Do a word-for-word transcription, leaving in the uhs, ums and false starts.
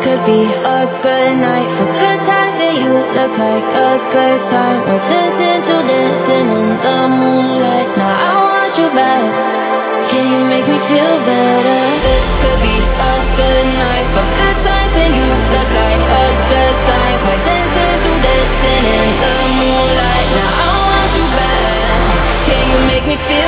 could be a good night for good times, and you look like a good time. We're dancing to dancing in the moonlight. Now I want you back. Can you make me feel better? This could be a good night for good times, and you look like a good time. We're dancing to dancing in the moonlight. Now I want you back. Can you make me feel